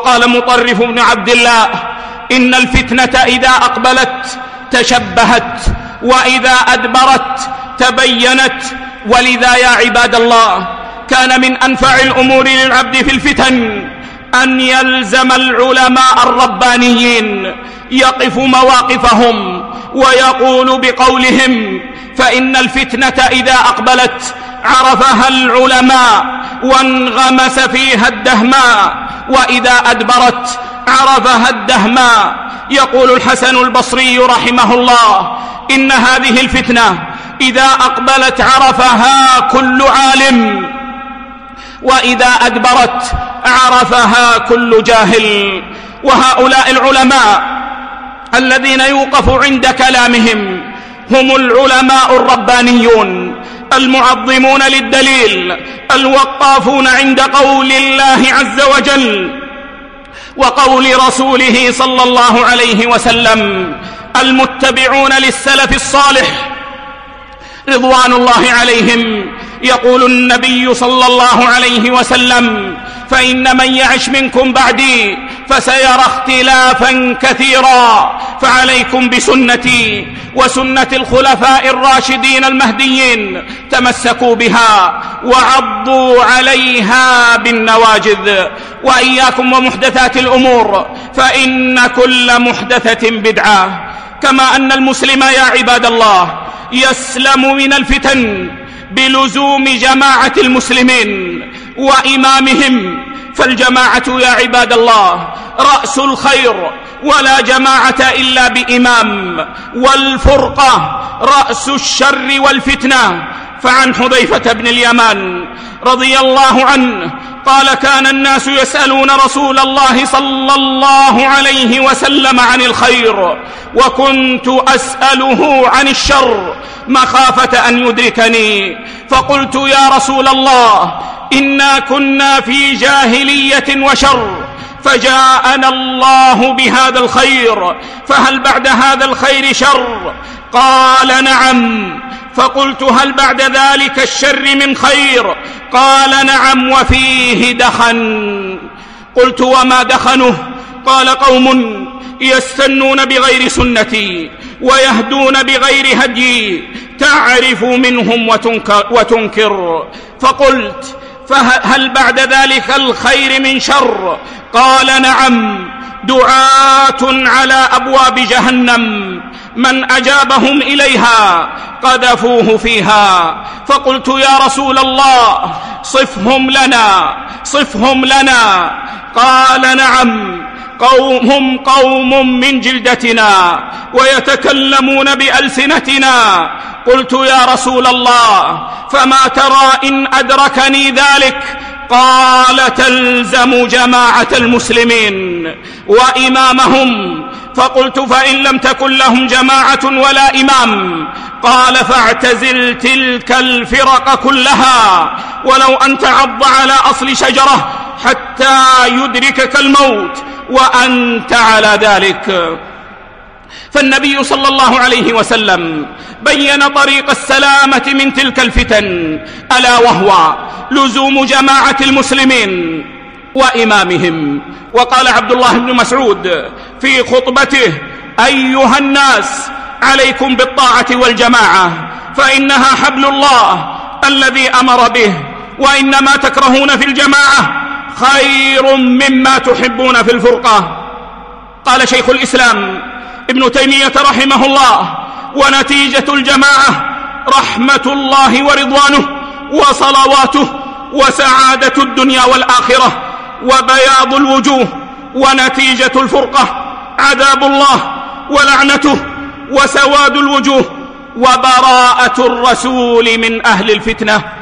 وقال مطرف بن عبد الله: إن الفتنة إذا أقبلت تشبهت، وإذا أدبرت تبينت. ولذا يا عباد الله كان من أنفع الأمور للعبد في الفتن أن يلزم العلماء الربانيين، يقف مواقفهم ويقول بقولهم، فإن الفتنة إذا أقبلت عرفها العلماء وانغمس فيها الدهماء، وإذا أدبرت عرفها الدهماء. يقول الحسن البصري رحمه الله: إن هذه الفتنة إذا أقبلت عرفها كل عالم، وإذا أدبرت عرفها كل جاهل. وهؤلاء العلماء الذين يوقف عند كلامهم هم العلماء الربانيون المعظمون للدليل، الوقافون عند قول الله عز وجل وقول رسوله صلى الله عليه وسلم، المتبعون للسلف الصالح رضوان الله عليهم. يقول النبي صلى الله عليه وسلم: فإن من يعش منكم بعدي فسيرى اختلافا كثيرا، فعليكم بسنتي وسنة الخلفاء الراشدين المهديين، تمسكوا بها وعضوا عليها بالنواجذ. وإياكم ومحدثات الأمور، فإن كل محدثة بدعة. كما أن المسلم يا عباد الله يسلم من الفتن بلزوم جماعة المسلمين وإمامهم، فالجماعة يا عباد الله رأس الخير، ولا جماعة إلا بإمام، والفرقة رأس الشر والفتنة. فعن حذيفة بن اليمان رضي الله عنه قال: كان الناس يسألون رسول الله صلى الله عليه وسلم عن الخير، وكنت أسأله عن الشر مخافة أن يدركني، فقلت: يا رسول الله، إنا كنا في جاهلية وشر، فجاءنا الله بهذا الخير، فهل بعد هذا الخير شر؟ قال: نعم. فقلت: هل بعد ذلك الشر من خير؟ قال: نعم، وفيه دخن. قلت: وما دخنه؟ قال: قوم يستنون بغير سنتي ويهدون بغير هدي، تعرف منهم وتنكر. فقلت: فهل بعد ذلك الخير من شر؟ قال: نعم، دعاة على أبواب جهنم، من أجابهم إليها قذفوه فيها. فقلت: يا رسول الله، صفهم لنا. قال: نعم، هم قوم من جلدتنا ويتكلمون بألسنتنا. قلت: يا رسول الله، فما ترى إن أدركني ذلك؟ قال: تلزم جماعة المسلمين وإمامهم. فقلت: فإن لم تكن لهم جماعة ولا إمام؟ قال: فاعتزل تلك الفرق كلها، ولو أن تعض على أصل شجرة حتى يدركك الموت وأنت على ذلك. فالنبي صلى الله عليه وسلم بين طريق السلامة من تلك الفتن، ألا وهو لزوم جماعة المسلمين وإمامهم. وقال عبد الله بن مسعود في خطبته: أيها الناس، عليكم بالطاعة والجماعة، فإنها حبل الله الذي أمر به، وإن ما تكرهون في الجماعة خير مما تحبون في الفرقة. قال شيخ الإسلام ابن تيمية رحمه الله: ونتيجة الجماعة رحمة الله ورضوانه وصلواته وسعادة الدنيا والآخرة وبياض الوجوه، ونتيجة الفرقة عذاب الله ولعنته وسواد الوجوه وبراءة الرسول من أهل الفتنة.